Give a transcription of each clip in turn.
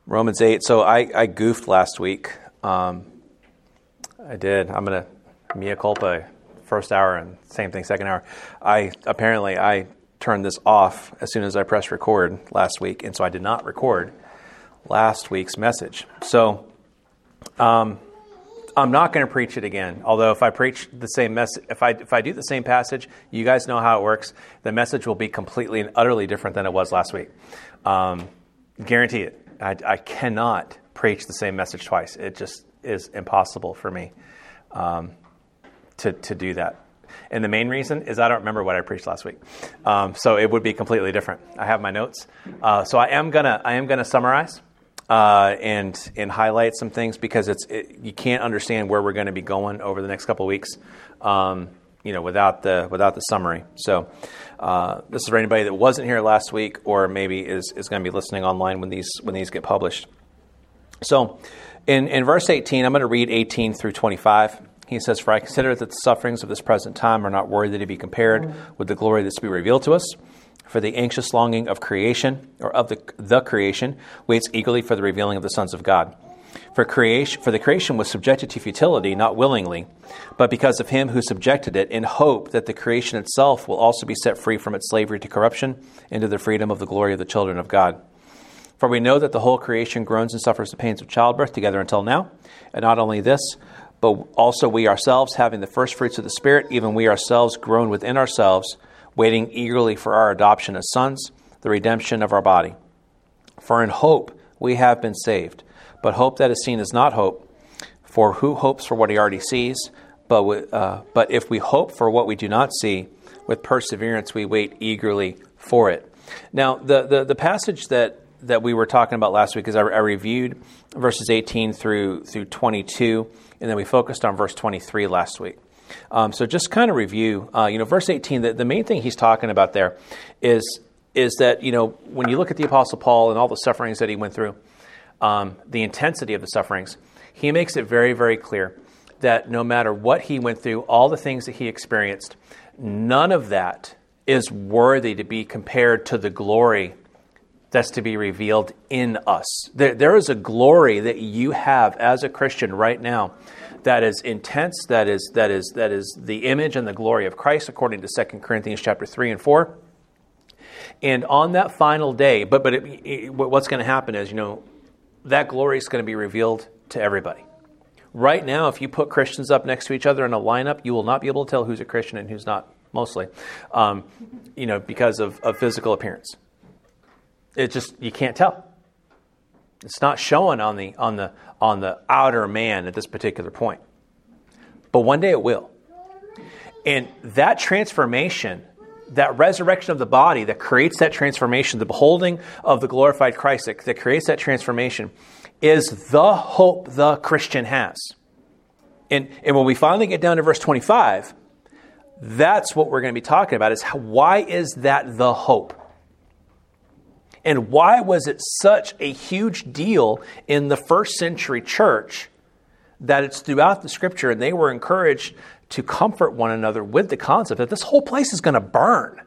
Romans 8. So I goofed last week. I did. I'm going to mea culpa first hour and same thing second hour. I turned this off as soon as I pressed record last week, and so I did not record last week's message. So I'm not going to preach it again. Although if I preach the same message, if I do the same passage, you guys know how it works. The message will be completely and utterly different than it was last week. Guarantee it. I cannot preach the same message twice. It just is impossible for me to do that. And the main reason is I don't remember what I preached last week, so it would be completely different. I have my notes, so I am gonna summarize and highlight some things because you can't understand where we're going to be going over the next couple of weeks, without the summary. So this is for anybody that wasn't here last week or maybe is going to be listening online when these get published. So in verse 18, I'm going to read 18 through 25. He says, "For I consider that the sufferings of this present time are not worthy to be compared with the glory that's to be revealed to us. For the anxious longing of creation, or of the creation, waits eagerly for the revealing of the sons of God. For the creation was subjected to futility, not willingly, but because of him who subjected it, in hope that the creation itself will also be set free from its slavery to corruption into the freedom of the glory of the children of God. For we know that the whole creation groans and suffers the pains of childbirth together until now. And not only this, but also we ourselves, having the first fruits of the Spirit, even we ourselves groan within ourselves, waiting eagerly for our adoption as sons, the redemption of our body. For in hope we have been saved. But hope that is seen is not hope. For who hopes for what he already sees? But if we hope for what we do not see, with perseverance we wait eagerly for it." Now, the passage that we were talking about last week is I reviewed verses 18 through 22, and then we focused on verse 23 last week. So just kind of review, verse 18, the main thing he's talking about there is that, when you look at the Apostle Paul and all the sufferings that he went through, the intensity of the sufferings, he makes it very, very clear that no matter what he went through, all the things that he experienced, none of that is worthy to be compared to the glory that's to be revealed in us. There is a glory that you have as a Christian right now that is intense, that is the image and the glory of Christ, according to 2 Corinthians chapter 3 and 4. And on that final day, but what's going to happen is, that glory is going to be revealed to everybody. Right now, if you put Christians up next to each other in a lineup, you will not be able to tell who's a Christian and who's not, mostly, because of physical appearance. It just, you can't tell. It's not showing on the outer man at this particular point. But one day it will. And that transformation, that resurrection of the body that creates that transformation, the beholding of the glorified Christ that creates that transformation, is the hope the Christian has. And when we finally get down to verse 25, that's what we're going to be talking about, is why is that the hope? And why was it such a huge deal in the first century church that it's throughout the Scripture, and they were encouraged to comfort one another with the concept that this whole place is going to burn?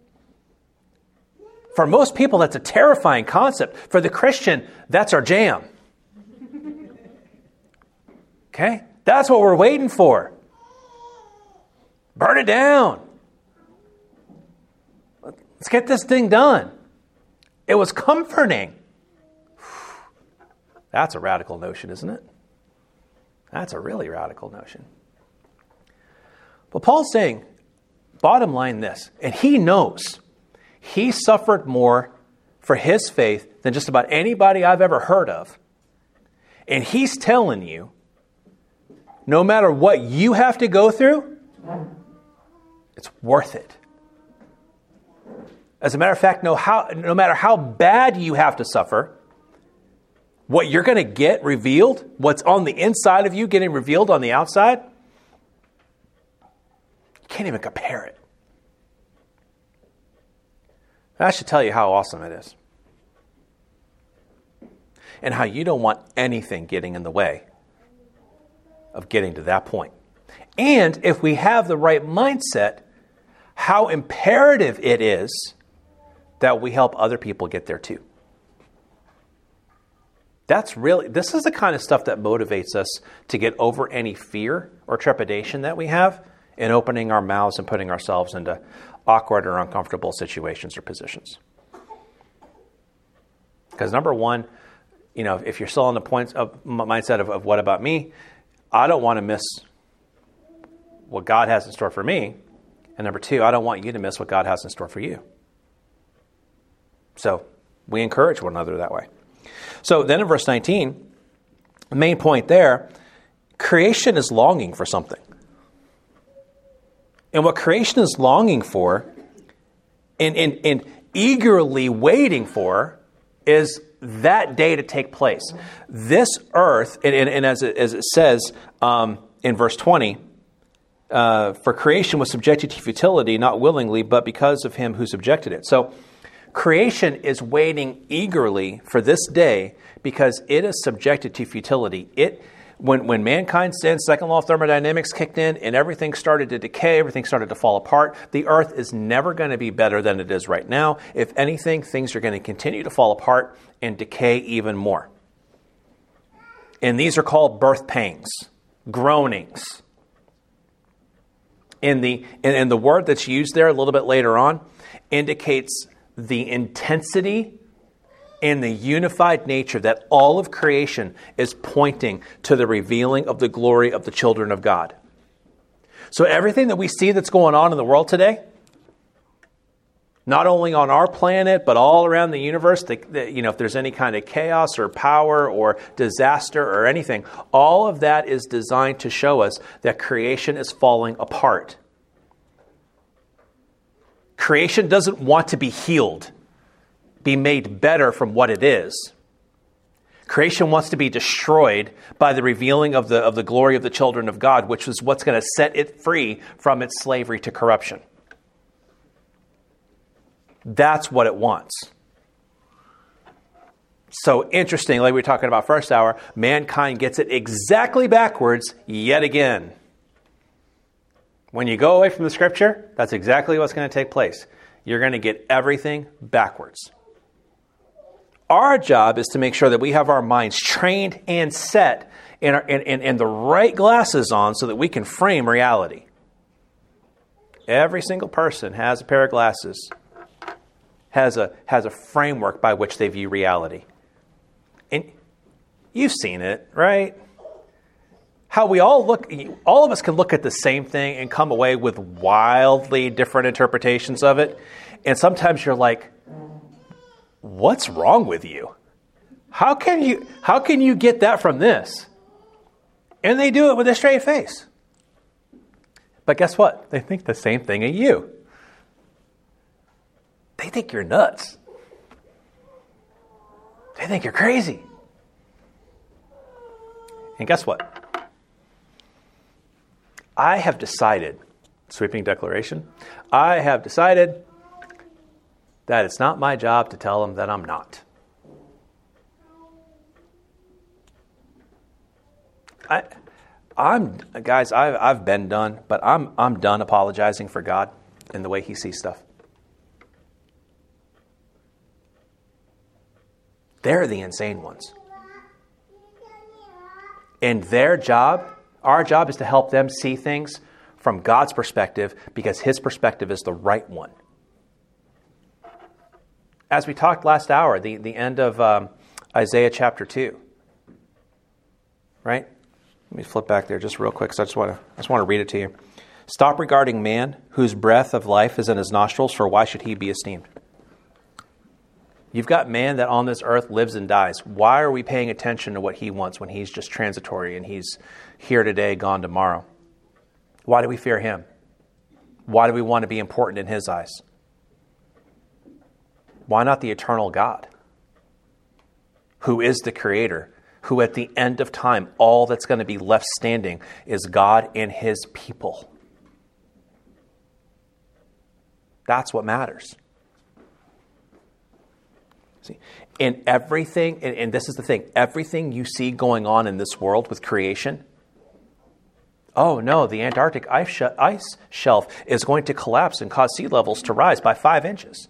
For most people, that's a terrifying concept. For the Christian, that's our jam. Okay? That's what we're waiting for. Burn it down. Let's get this thing done. It was comforting. That's a radical notion, isn't it? That's a really radical notion. But Paul's saying, bottom line this, and he knows he suffered more for his faith than just about anybody I've ever heard of. And he's telling you, no matter what you have to go through, it's worth it. As a matter of fact, no matter how bad you have to suffer, what you're going to get revealed, what's on the inside of you getting revealed on the outside, you can't even compare it. That should tell you how awesome it is. And how you don't want anything getting in the way of getting to that point. And if we have the right mindset, how imperative it is that we help other people get there too. This is the kind of stuff that motivates us to get over any fear or trepidation that we have in opening our mouths and putting ourselves into awkward or uncomfortable situations or positions. Because number one, if you're still on the mindset of what about me, I don't want to miss what God has in store for me. And number two, I don't want you to miss what God has in store for you. So we encourage one another that way. So then in verse 19, the main point there, creation is longing for something. And what creation is longing for and eagerly waiting for is that day to take place. This earth, and as it says in verse 20, for creation was subjected to futility, not willingly, but because of him who subjected it. So creation is waiting eagerly for this day because it is subjected to futility. When mankind sinned, second law of thermodynamics kicked in and everything started to decay, everything started to fall apart, the earth is never going to be better than it is right now. If anything, things are going to continue to fall apart and decay even more. And these are called birth pangs, groanings. And the word that's used there a little bit later on indicates the intensity and the unified nature that all of creation is pointing to the revealing of the glory of the children of God. So everything that we see that's going on in the world today, not only on our planet, but all around the universe, if there's any kind of chaos or power or disaster or anything, all of that is designed to show us that creation is falling apart. Creation doesn't want to be healed, be made better from what it is. Creation wants to be destroyed by the revealing of the glory of the children of God, which is what's going to set it free from its slavery to corruption. That's what it wants. So interesting, like we were talking about first hour, mankind gets it exactly backwards yet again. When you go away from the scripture, that's exactly what's going to take place. You're going to get everything backwards. Our job is to make sure that we have our minds trained and set and the right glasses on so that we can frame reality. Every single person has a pair of glasses, has a framework by which they view reality. And you've seen it, right? How we all of us can look at the same thing and come away with wildly different interpretations of it. And sometimes you're like, what's wrong with you? How can you get that from this? And they do it with a straight face. But guess what? They think the same thing of you. They think you're nuts. They think you're crazy. And guess what? I have decided, sweeping declaration, I have decided that it's not my job to tell them that I'm not. I've been done, but I'm done apologizing for God in the way He sees stuff. They're the insane ones. And their job, our job, is to help them see things from God's perspective because His perspective is the right one. As we talked last hour, the end of Isaiah chapter 2, right? Let me flip back there just real quick because I just want to read it to you. Stop regarding man, whose breath of life is in his nostrils, for why should he be esteemed? You've got man that on this earth lives and dies. Why are we paying attention to what he wants when he's just transitory and he's here today, gone tomorrow? Why do we fear him? Why do we want to be important in his eyes? Why not the eternal God, who is the creator, who at the end of time, all that's going to be left standing is God and his people? That's what matters. See, and everything, and this is the thing, everything you see going on in this world with creation, oh no, the Antarctic ice shelf is going to collapse and cause sea levels to rise by 5 inches.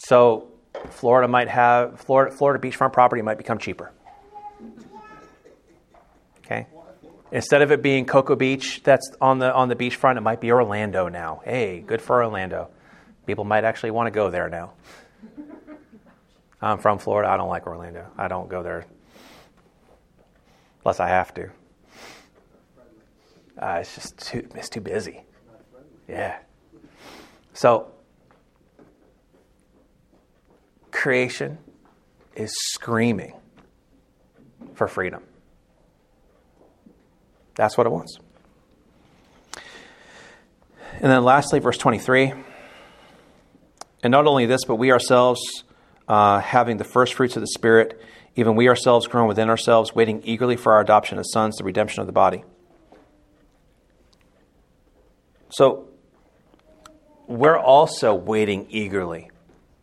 So Florida beachfront property might become cheaper. Okay. Instead of it being Cocoa Beach that's on the beachfront, it might be Orlando now. Hey, good for Orlando. People might actually want to go there now. I'm from Florida. I don't like Orlando. I don't go there unless I have to. It's just too busy. Yeah. So creation is screaming for freedom. That's what it wants. And then lastly, verse 23. And not only this, but we ourselves, having the first fruits of the Spirit, even we ourselves grown within ourselves, waiting eagerly for our adoption as sons, the redemption of the body. So we're also waiting eagerly.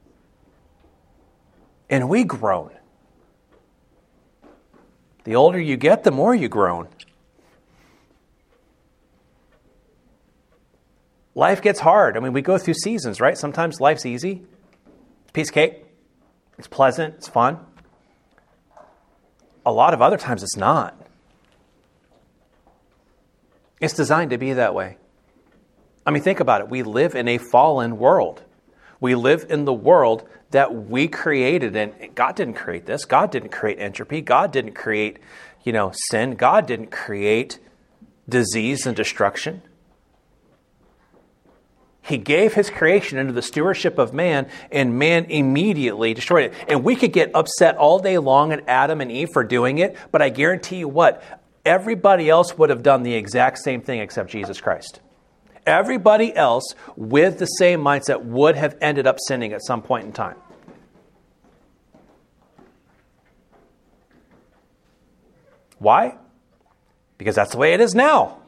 And we groan. The older you get, the more you groan. Life gets hard. I mean, we go through seasons, right? Sometimes life's easy. It's a piece of cake. It's pleasant. It's fun. A lot of other times it's not. It's designed to be that way. I mean, think about it. We live in a fallen world. We live in the world that we created, and God didn't create this. God didn't create entropy. God didn't create, sin. God didn't create disease and destruction. He gave his creation into the stewardship of man, and man immediately destroyed it. And we could get upset all day long at Adam and Eve for doing it, but I guarantee you what? Everybody else would have done the exact same thing except Jesus Christ. Everybody else with the same mindset would have ended up sinning at some point in time. Why? Because that's the way it is now.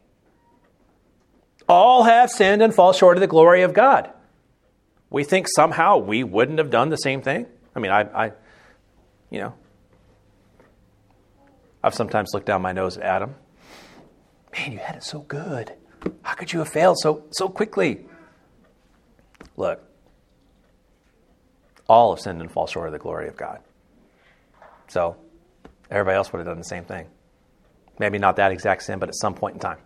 All have sinned and fall short of the glory of God. We think somehow we wouldn't have done the same thing. I mean, I've sometimes looked down my nose at Adam. Man, you had it so good. How could you have failed so quickly? Look, all have sinned and fall short of the glory of God. So everybody else would have done the same thing. Maybe not that exact sin, but at some point in time.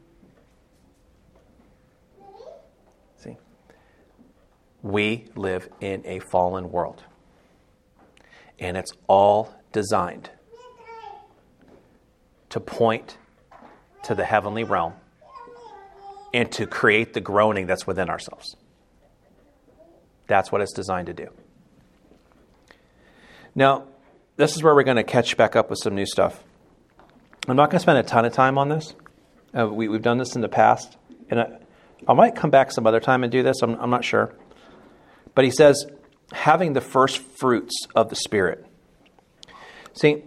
See, we live in a fallen world, and it's all designed to point to the heavenly realm and to create the groaning that's within ourselves. That's what it's designed to do. Now, this is where we're going to catch back up with some new stuff. I'm not going to spend a ton of time on this. We've done this in the past, and I might come back some other time and do this. I'm not sure. But he says, having the first fruits of the Spirit. See,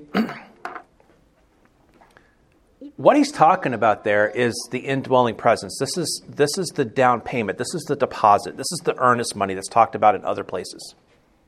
what he's talking about there is the indwelling presence. This is the down payment. This is the deposit. This is the earnest money that's talked about in other places.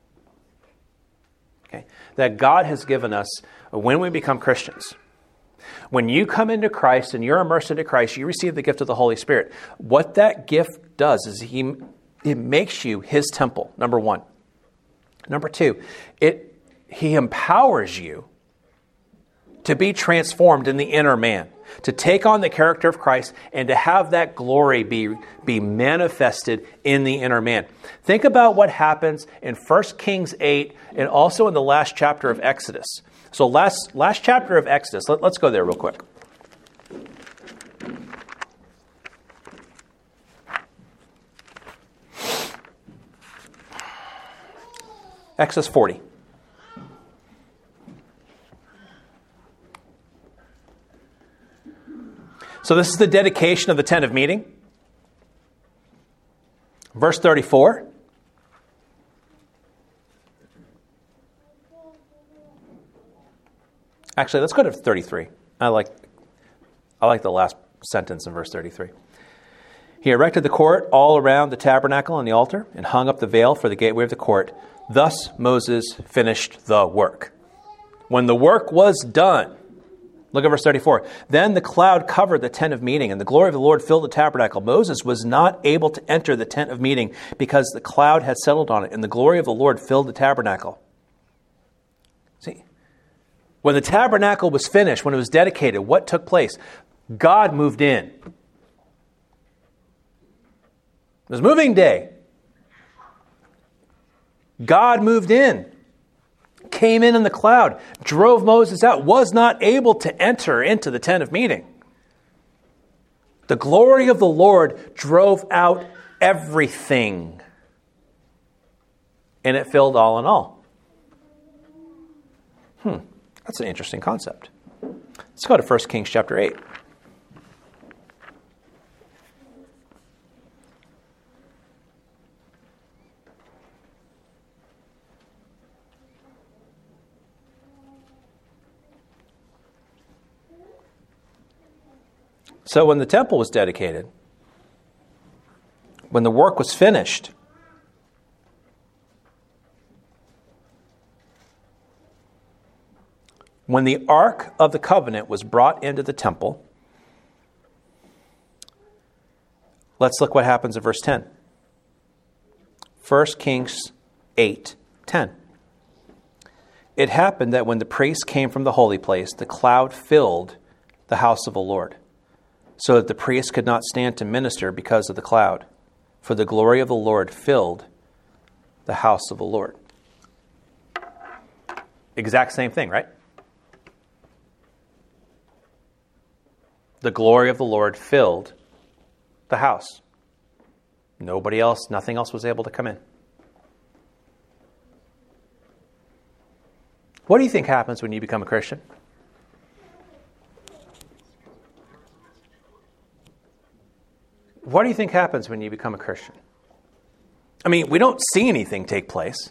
Okay, that God has given us when we become Christians. When you come into Christ and you're immersed into Christ, you receive the gift of the Holy Spirit. What that gift does is it makes you his temple, number one. Number two, he empowers you to be transformed in the inner man, to take on the character of Christ and to have that glory be manifested in the inner man. Think about what happens in 1 Kings 8 and also in the last chapter of Exodus. So last chapter of Exodus, let's go there real quick. Exodus 40. So this is the dedication of the tent of meeting. Verse 34. Actually, let's go to 33. I like the last sentence in verse 33. He erected the court all around the tabernacle and the altar and hung up the veil for the gateway of the court. Thus Moses finished the work. When the work was done, Look at verse 34. Then the cloud covered the tent of meeting, and the glory of the Lord filled the tabernacle. Moses was not able to enter the tent of meeting because the cloud had settled on it, and the glory of the Lord filled the tabernacle. See, when the tabernacle was finished, when it was dedicated, what took place? God moved in. It was moving day. God moved in. Came in the cloud, drove Moses out, was not able to enter into the tent of meeting. The glory of the Lord drove out everything. And it filled all in all. That's an interesting concept. Let's go to 1 Kings chapter 8. So when the temple was dedicated, when the work was finished, when the Ark of the Covenant was brought into the temple, let's look what happens in verse 10. 1 Kings 8:10. It happened that when the priests came from the holy place, the cloud filled the house of the Lord, so that the priests could not stand to minister because of the cloud, for the glory of the Lord filled the house of the Lord. Exact same thing, right? The glory of the Lord filled the house. Nobody else, nothing else was able to come in. What do you think happens when you become a Christian? What do you think happens when you become a Christian? I mean, we don't see anything take place.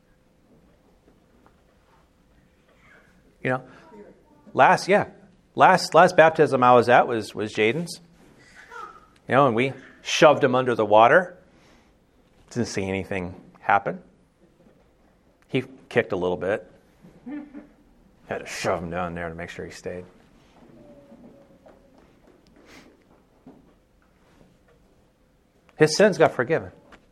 You know, last baptism I was at was Jaden's. You know, and we shoved him under the water. Didn't see anything happen. He kicked a little bit. Had to shove him down there to make sure he stayed. His sins got forgiven.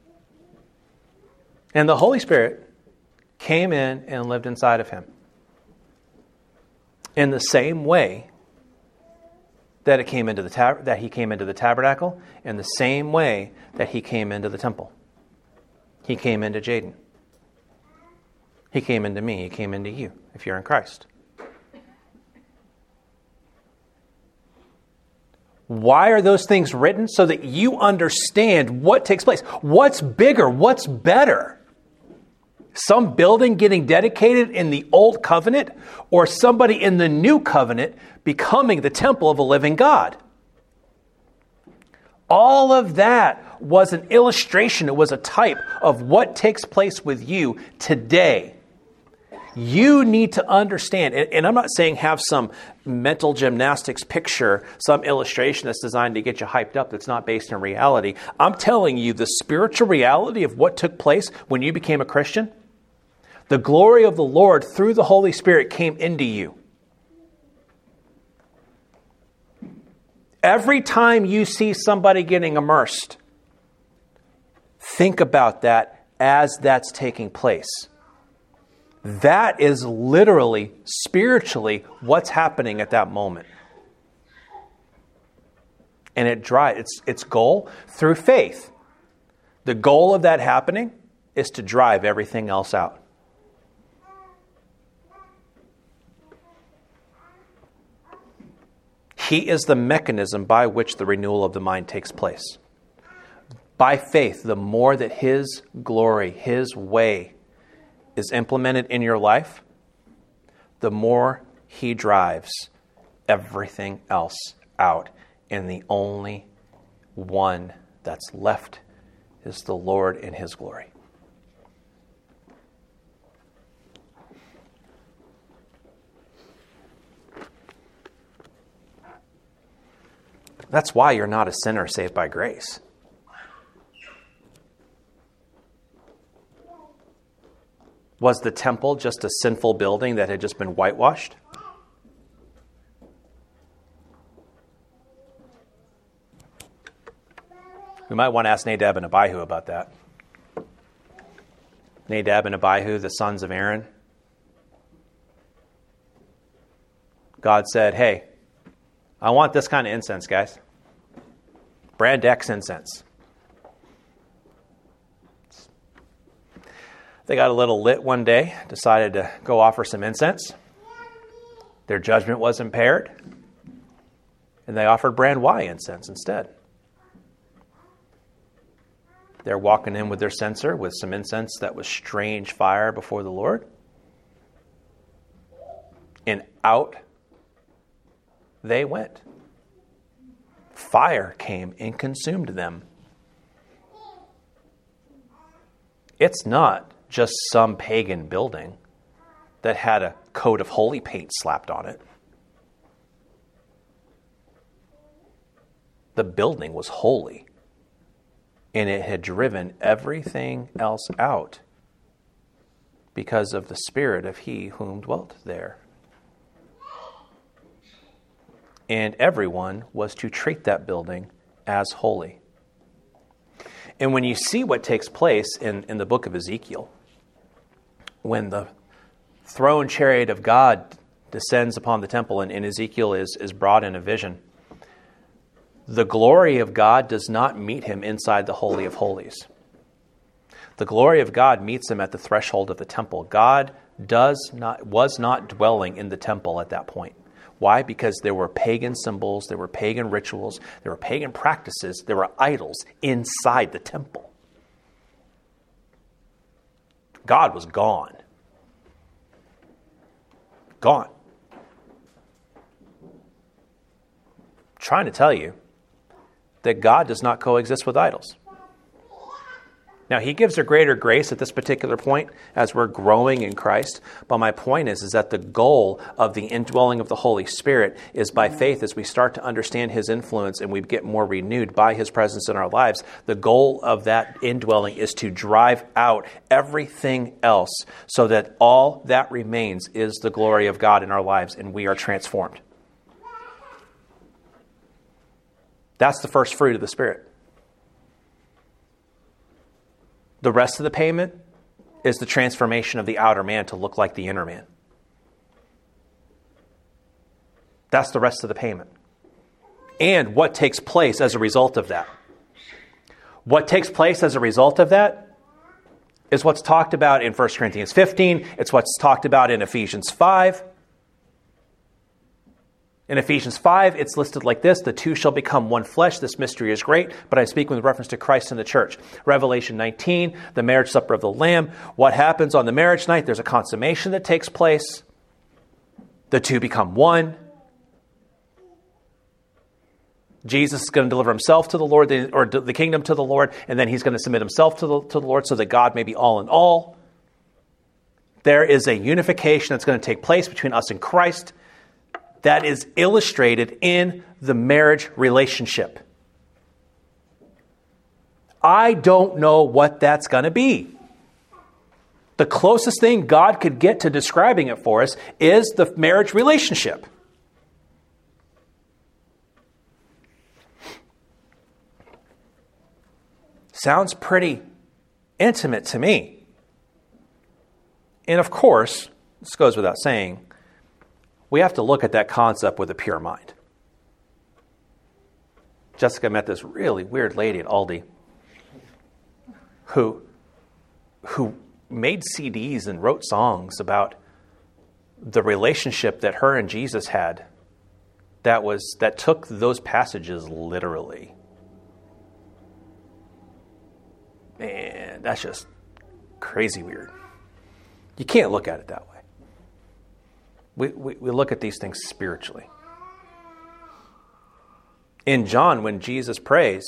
And the Holy Spirit came in and lived inside of him. In the same way that he came into the tabernacle, in the same way that he came into the temple. He came into Jaden. He came into me. He came into you, if you're in Christ. Why are those things written? So that you understand what takes place. What's bigger? What's better? Some building getting dedicated in the old covenant, or somebody in the new covenant becoming the temple of a living God? All of that was an illustration. It was a type of what takes place with you today. You need to understand, and I'm not saying have some mental gymnastics picture, some illustration that's designed to get you hyped up that's not based in reality. I'm telling you the spiritual reality of what took place when you became a Christian. The glory of the Lord through the Holy Spirit came into you. Every time you see somebody getting immersed, think about that as that's taking place. That is literally, spiritually, what's happening at that moment. And it drives its goal through faith. The goal of that happening is to drive everything else out. He is the mechanism by which the renewal of the mind takes place. By faith, the more that His glory, His way is implemented in your life, the more He drives everything else out. And the only one that's left is the Lord in His glory. That's why you're not a sinner saved by grace. Was the temple just a sinful building that had just been whitewashed? We might want to ask Nadab and Abihu about that. Nadab and Abihu, the sons of Aaron. God said, hey, I want this kind of incense, guys. Brand X incense. They got a little lit one day, decided to go offer some incense. Their judgment was impaired, and they offered brand Y incense instead. They're walking in with their censer with some incense that was strange fire before the Lord. And out they went. Fire came and consumed them. It's not just some pagan building that had a coat of holy paint slapped on it. The building was holy, and it had driven everything else out because of the spirit of he whom dwelt there. And everyone was to treat that building as holy. And when you see what takes place in the book of Ezekiel, when the throne chariot of God descends upon the temple and Ezekiel is brought in a vision, the glory of God does not meet him inside the Holy of Holies. The glory of God meets him at the threshold of the temple. God was not dwelling in the temple at that point. Why? Because there were pagan symbols, there were pagan rituals, there were pagan practices, there were idols inside the temple. God was gone. Gone. I'm trying to tell you that God does not coexist with idols. Now, he gives a greater grace at this particular point as we're growing in Christ. But my point is that the goal of the indwelling of the Holy Spirit is by faith as we start to understand his influence and we get more renewed by his presence in our lives. The goal of that indwelling is to drive out everything else so that all that remains is the glory of God in our lives and we are transformed. That's the first fruit of the Spirit. The rest of the payment is the transformation of the outer man to look like the inner man. That's the rest of the payment. And what takes place as a result of that. What takes place as a result of that is what's talked about in 1 Corinthians 15. It's what's talked about in Ephesians 5. In Ephesians 5, it's listed like this: the two shall become one flesh. This mystery is great, but I speak with reference to Christ and the church. Revelation 19, the marriage supper of the Lamb. What happens on the marriage night? There's a consummation that takes place. The two become one. Jesus is going to deliver himself to the Lord, or the kingdom to the Lord, and then he's going to submit himself to the Lord so that God may be all in all. There is a unification that's going to take place between us and Christ. That is illustrated in the marriage relationship. I don't know what that's going to be. The closest thing God could get to describing it for us is the marriage relationship. Sounds pretty intimate to me. And of course, this goes without saying, we have to look at that concept with a pure mind. Jessica met this really weird lady at Aldi who made CDs and wrote songs about the relationship that her and Jesus had that took those passages literally. Man, that's just crazy weird. You can't look at it that way. We look at these things spiritually. In John, when Jesus prays,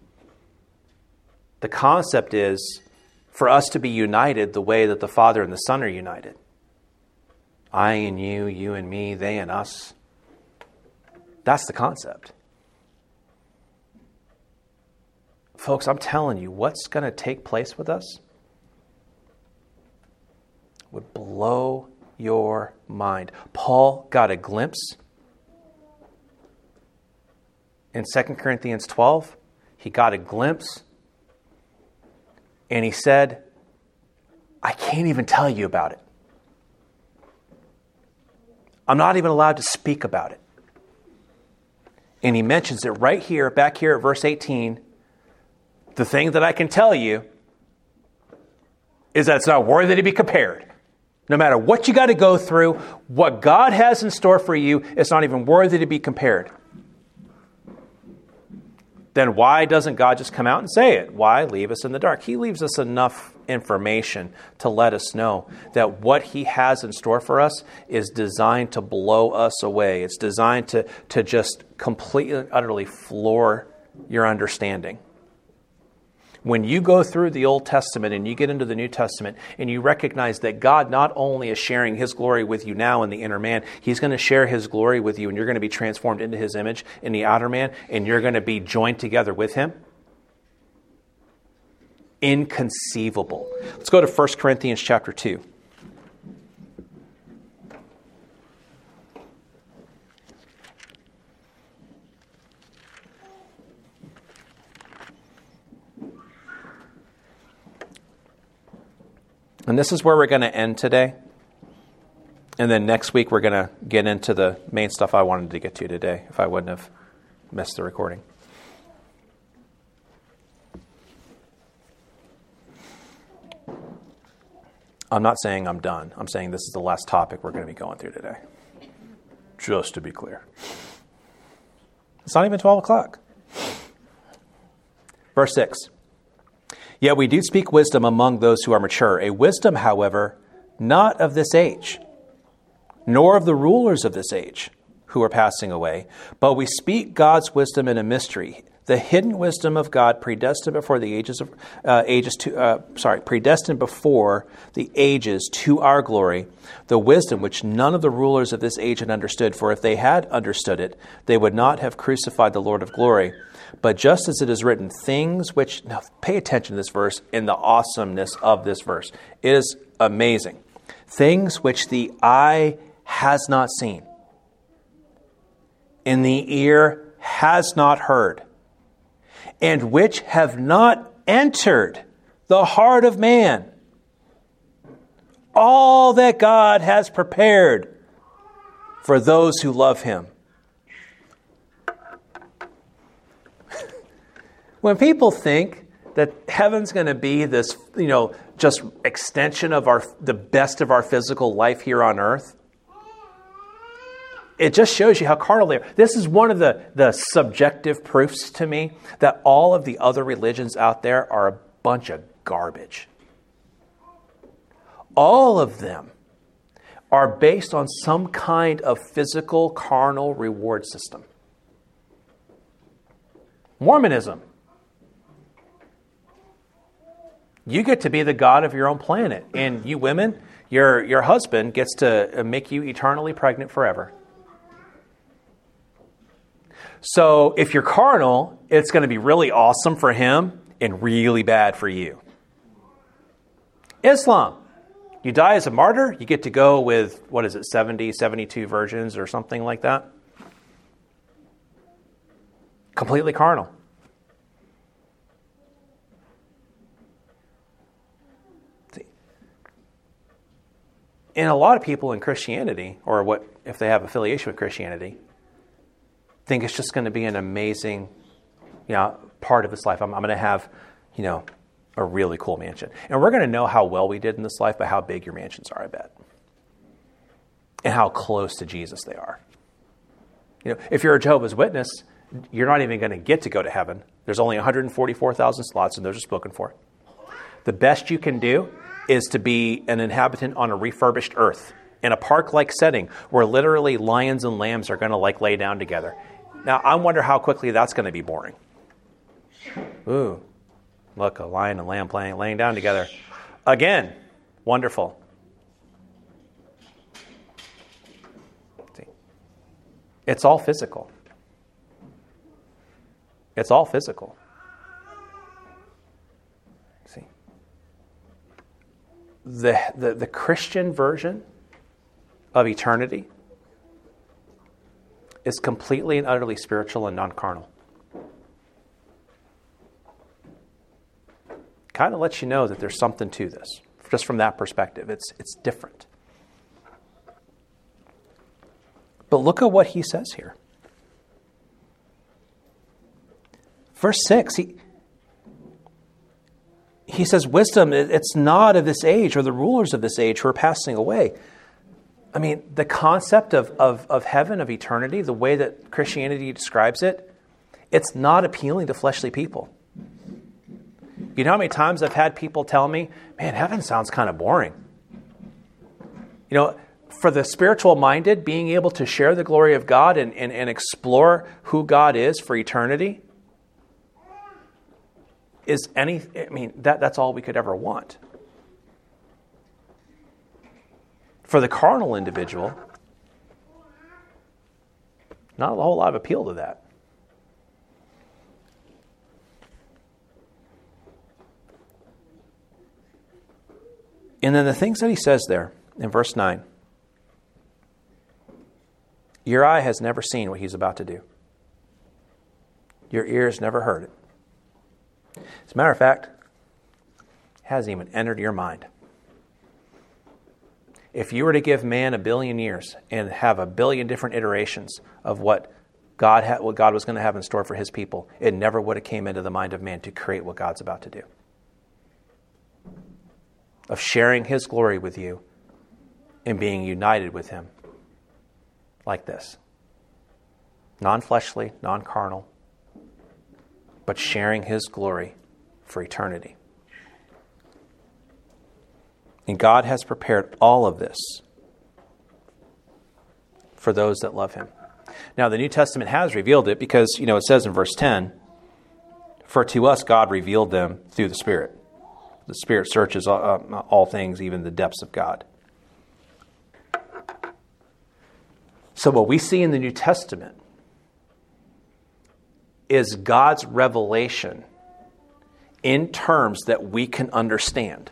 the concept is for us to be united the way that the Father and the Son are united. I and you, you and me, they and us. That's the concept. Folks, I'm telling you, what's going to take place with us would blow your mind. Paul got a glimpse in 2 Corinthians 12. he got a glimpse, and he said, I can't even tell you about it. I'm not even allowed to speak about it. And he mentions it right here, back here at verse 18. The thing that I can tell you is that it's not worthy to be compared. No matter what you got to go through, what God has in store for you, it's not even worthy to be compared. Then why doesn't God just come out and say it? Why leave us in the dark? He leaves us enough information to let us know that what he has in store for us is designed to blow us away. It's designed to just completely and utterly floor your understanding. When you go through the Old Testament and you get into the New Testament and you recognize that God not only is sharing his glory with you now in the inner man, he's going to share his glory with you and you're going to be transformed into his image in the outer man and you're going to be joined together with him. Inconceivable. Let's go to 1 Corinthians chapter 2. And this is where we're going to end today. And then next week we're going to get into the main stuff I wanted to get to today, if I wouldn't have missed the recording. I'm not saying I'm done. I'm saying this is the last topic we're going to be going through today. Just to be clear. It's not even 12 o'clock. Verse 6. Yet we do speak wisdom among those who are mature, a wisdom, however, not of this age, nor of the rulers of this age who are passing away, but we speak God's wisdom in a mystery, the hidden wisdom of God predestined before the predestined before the ages to our glory, the wisdom which none of the rulers of this age had understood, for if they had understood it, they would not have crucified the Lord of glory. But just as it is written, things which... Now, pay attention to this verse and the awesomeness of this verse. It is amazing. Things which the eye has not seen, and the ear has not heard, and which have not entered the heart of man. All that God has prepared for those who love him. When people think that heaven's going to be this, just extension of the best of our physical life here on earth, it just shows you how carnal they are. This is one of the subjective proofs to me that all of the other religions out there are a bunch of garbage. All of them are based on some kind of physical, carnal reward system. Mormonism. You get to be the god of your own planet. And you women, your husband gets to make you eternally pregnant forever. So if you're carnal, it's going to be really awesome for him and really bad for you. Islam. You die as a martyr, you get to go with, 72 virgins or something like that? Completely carnal. And a lot of people in Christianity, or what if they have affiliation with Christianity, think it's just going to be an amazing, part of this life. I'm going to have, a really cool mansion. And we're going to know how well we did in this life by how big your mansions are, I bet. And how close to Jesus they are. If you're a Jehovah's Witness, you're not even going to get to go to heaven. There's only 144,000 slots, and those are spoken for. The best you can do is to be an inhabitant on a refurbished earth in a park-like setting where literally lions and lambs are going to lay down together. Now, I wonder how quickly that's going to be boring. Ooh, look, a lion and lamb laying down together. Again, wonderful. See, it's all physical. It's all physical. See, the Christian version of eternity is completely and utterly spiritual and non-carnal. kind of lets you know that there's something to this. Just from that perspective, it's different. But look at what he says here. Verse 6, he says, wisdom, it's not of this age or the rulers of this age who are passing away. I mean, the concept of heaven, of eternity, the way that Christianity describes it, it's not appealing to fleshly people. You know how many times I've had people tell me, man, heaven sounds kind of boring. You know, for the spiritual minded, being able to share the glory of God and explore who God is for eternity that's all we could ever want. For the carnal individual, not a whole lot of appeal to that. And then the things that he says there in verse 9. Your eye has never seen what he's about to do. Your ear has never heard it. As a matter of fact, it hasn't even entered your mind. If you were to give man 1 billion years and have 1 billion different iterations of what God was going to have in store for his people, it never would have came into the mind of man to create what God's about to do. Of sharing his glory with you and being united with him like this. Non-fleshly, non-carnal, but sharing his glory for eternity. And God has prepared all of this for those that love him. Now, the New Testament has revealed it because, it says in verse 10, for to us God revealed them through the Spirit. The Spirit searches all things, even the depths of God. So what we see in the New Testament is God's revelation in terms that we can understand,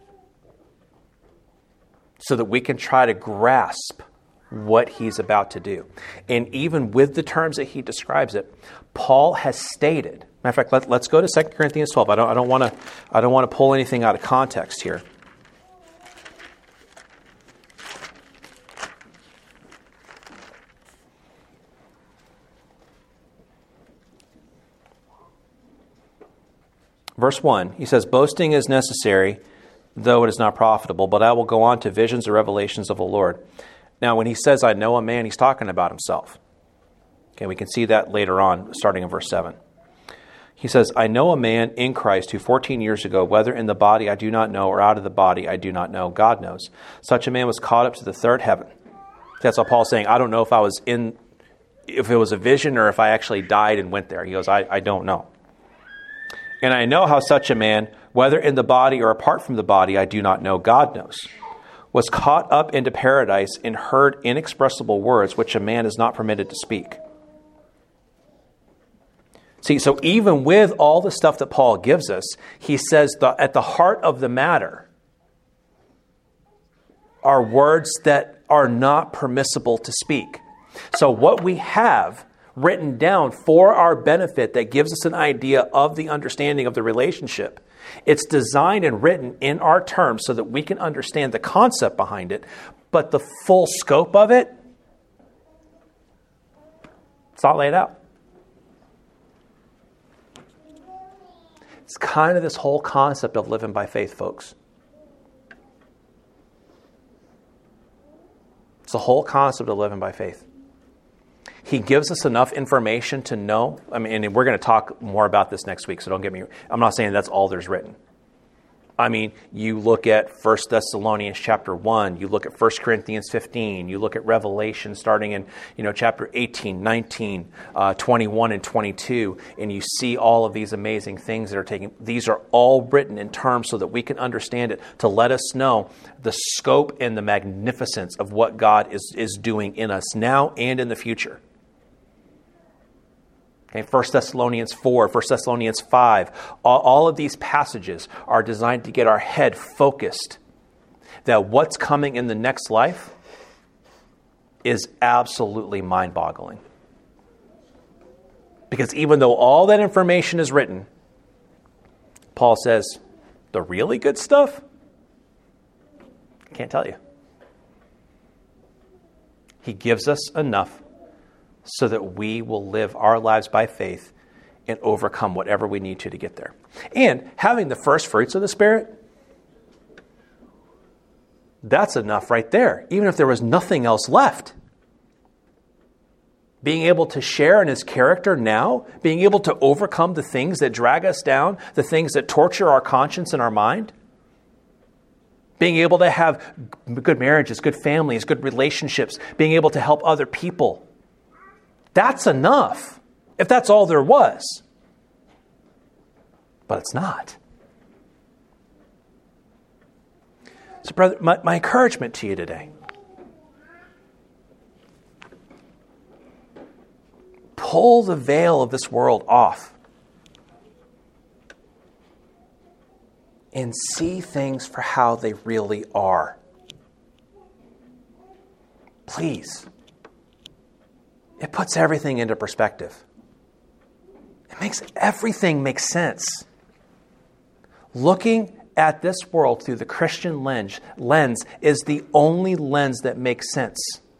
so that we can try to grasp what he's about to do. And even with the terms that he describes it, Paul has stated, matter of fact, let's go to 2 Corinthians 12. I don't want to pull anything out of context here. Verse 1, he says, boasting is necessary, though it is not profitable, but I will go on to visions or revelations of the Lord. Now, when he says, I know a man, he's talking about himself. Okay, we can see that later on, starting in verse 7. He says, I know a man in Christ who 14 years ago, whether in the body I do not know, or out of the body I do not know, God knows. Such a man was caught up to the third heaven. That's what Paul's saying. I don't know if it was a vision or if I actually died and went there. He goes, I don't know. And I know how such a man, whether in the body or apart from the body, I do not know, God knows, was caught up into paradise and heard inexpressible words which a man is not permitted to speak. See, so even with all the stuff that Paul gives us, he says at the heart of the matter are words that are not permissible to speak. So what we have written down for our benefit that gives us an idea of the understanding of the relationship, it's designed and written in our terms so that we can understand the concept behind it, but the full scope of it, it's not laid out. It's kind of this whole concept of living by faith, folks. It's the whole concept of living by faith. He gives us enough information to know. And we're going to talk more about this next week, so don't get me. I'm not saying that's all there's written. You look at 1 Thessalonians chapter 1, you look at 1 Corinthians 15, you look at Revelation starting in chapter 18, 19, 21, and 22, and you see all of these amazing things that are taking. These are all written in terms so that we can understand it, to let us know the scope and the magnificence of what God is doing in us now and in the future. Okay, 1 Thessalonians 4, 1 Thessalonians 5, all of these passages are designed to get our head focused that what's coming in the next life is absolutely mind-boggling. Because even though all that information is written, Paul says, the really good stuff, I can't tell you. He gives us enough so that we will live our lives by faith and overcome whatever we need to get there. And having the first fruits of the Spirit, that's enough right there, even if there was nothing else left. Being able to share in his character now, being able to overcome the things that drag us down, the things that torture our conscience and our mind, being able to have good marriages, good families, good relationships, being able to help other people. That's enough, if that's all there was. But it's not. So, brother, my encouragement to you today, pull the veil of this world off and see things for how they really are. Please. It puts everything into perspective. It makes everything make sense. Looking at this world through the Christian lens is the only lens that makes sense.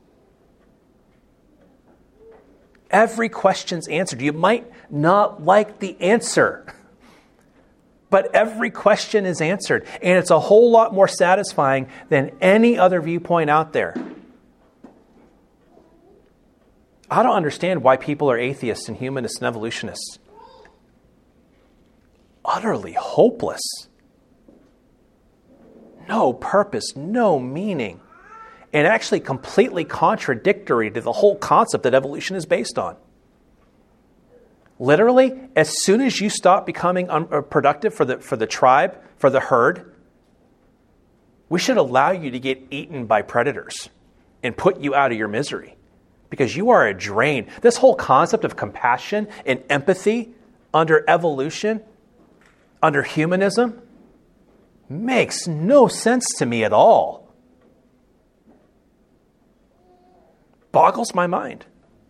Every question's answered. You might not like the answer, but every question is answered. And it's a whole lot more satisfying than any other viewpoint out there. I don't understand why people are atheists and humanists and evolutionists. Utterly hopeless. No purpose, no meaning. And actually completely contradictory to the whole concept that evolution is based on. Literally, as soon as you stop becoming productive for the tribe, for the herd, we should allow you to get eaten by predators and put you out of your misery. Because you are a drain. This whole concept of compassion and empathy under evolution, under humanism, makes no sense to me at all. Boggles my mind.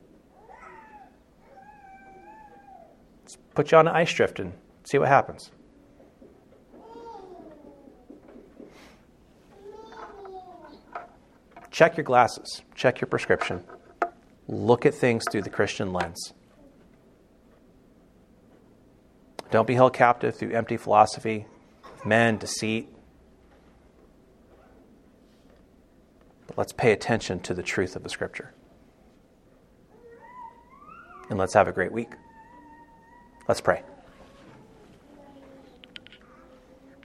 Let's put you on an ice drift and see what happens. Check your glasses. Check your prescription. Look at things through the Christian lens. Don't be held captive through empty philosophy, men, deceit. But let's pay attention to the truth of the Scripture. And let's have a great week. Let's pray.